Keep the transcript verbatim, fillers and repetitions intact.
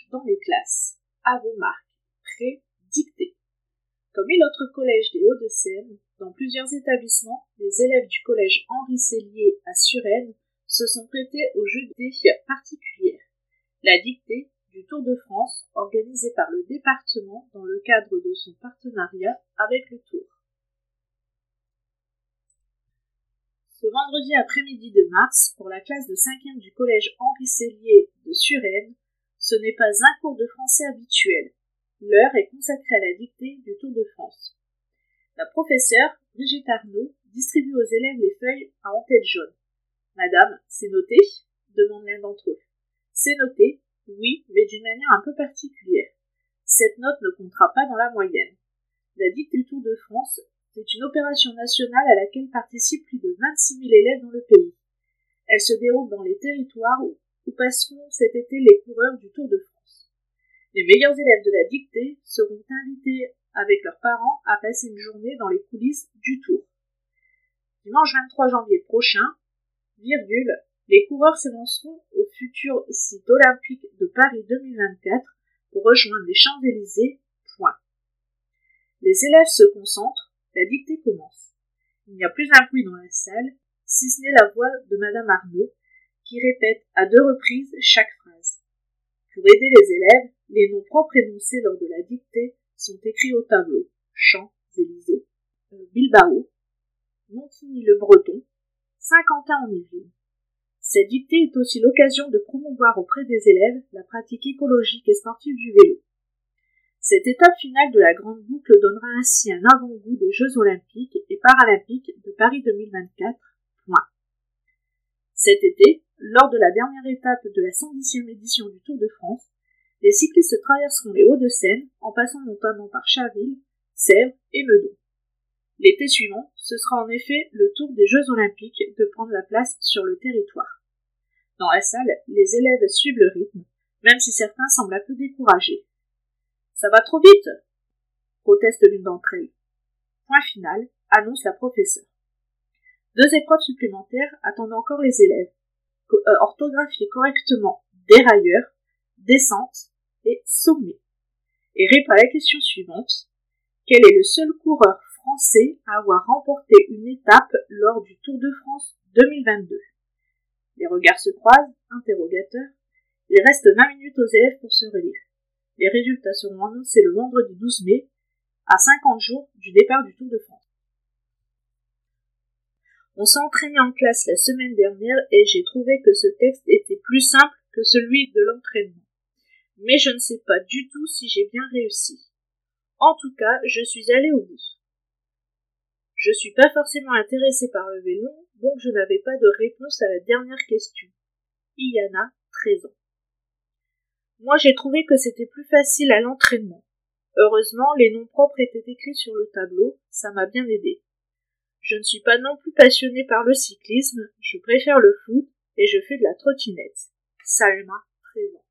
dans les classes. À vos marques. Prêt, dictée. Comme mille autres collèges des Hauts-de-Seine, dans plusieurs établissements, les élèves du collège Henri Sellier à Suresnes se sont prêtés au jeu des particulières. La dictée du Tour de France, organisée par le département dans le cadre de son partenariat avec le Tour. Ce vendredi après-midi de mars, pour la classe de cinquième du collège Henri Sellier de Suresnes, ce n'est pas un cours de français habituel. L'heure est consacrée à la dictée du Tour de France. La professeure, Brigitte Arnaud, distribue aux élèves les feuilles à en-tête jaune. « Madame, c'est noté ?» demande l'un d'entre eux. « C'est noté, oui, mais d'une manière un peu particulière. Cette note ne comptera pas dans la moyenne. La dictée du Tour de France, c'est une opération nationale à laquelle participent plus de vingt-six mille élèves dans le pays. Elle se déroule dans les territoires où, où passeront cet été les coureurs du Tour de France. Les meilleurs élèves de la dictée seront invités avec leurs parents à passer une journée dans les coulisses du Tour. Dimanche vingt-trois janvier prochain, virgule, les coureurs s'élanceront au futur site olympique de Paris deux mille vingt-quatre pour rejoindre les Champs-Élysées. Point. Les élèves se concentrent, la dictée commence. Il n'y a plus un bruit dans la salle, si ce n'est la voix de Madame Arnaud, qui répète à deux reprises chaque phrase. Pour aider les élèves, les noms propres énoncés lors de la dictée sont écrits au tableau. Champs-Élysées, euh, Bilbao, Montigny-le-Breton, Saint-Quentin-en-Yvelines. Cette dictée est aussi l'occasion de promouvoir auprès des élèves la pratique écologique et sportive du vélo. Cette étape finale de la grande boucle donnera ainsi un avant-goût des Jeux olympiques et paralympiques de Paris deux mille vingt-quatre. Point. Cet été, lors de la dernière étape de la cent dixième édition du Tour de France, les cyclistes traverseront les Hauts-de-Seine en passant notamment par Chaville, Sèvres et Meudon. L'été suivant, ce sera en effet le tour des Jeux olympiques de prendre la place sur le territoire. Dans la salle, les élèves suivent le rythme, même si certains semblent un peu découragés. « Ça va trop vite !» proteste l'une d'entre elles. Point final, annonce la professeure. Deux épreuves supplémentaires attendent encore les élèves. Euh, orthographier correctement dérailleur, descente et sommet. Et répond à la question suivante. Quel est le seul coureur français à avoir remporté une étape lors du Tour de France deux mille vingt-deux? Les regards se croisent, interrogateurs. Il reste vingt minutes aux élèves pour se relire. Les résultats seront annoncés le vendredi douze mai, à cinquante jours du départ du Tour de France. On s'est entraîné en classe la semaine dernière et j'ai trouvé que ce texte était plus simple que celui de l'entraînement. Mais je ne sais pas du tout si j'ai bien réussi. En tout cas, je suis allée au bout. Je suis pas forcément intéressée par le vélo, donc je n'avais pas de réponse à la dernière question. Iyana, treize ans. Moi, j'ai trouvé que c'était plus facile à l'entraînement. Heureusement, les noms propres étaient écrits sur le tableau, ça m'a bien aidé. Je ne suis pas non plus passionnée par le cyclisme, je préfère le foot et je fais de la trottinette. Salma, treize ans.